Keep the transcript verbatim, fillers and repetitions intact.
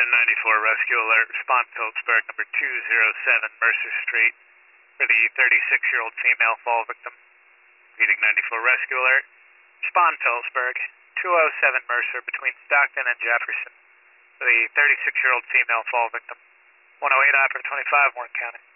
ten ninety-four, rescue alert, respond Phillipsburg, number two oh seven Mercer Street, for the thirty-six-year-old female fall victim. Repeating ninety-four, rescue alert, respond Phillipsburg, two oh seven Mercer, between Stockton and Jefferson, for the thirty-six-year-old female fall victim. one oh eight, operator twenty-five, Warren County.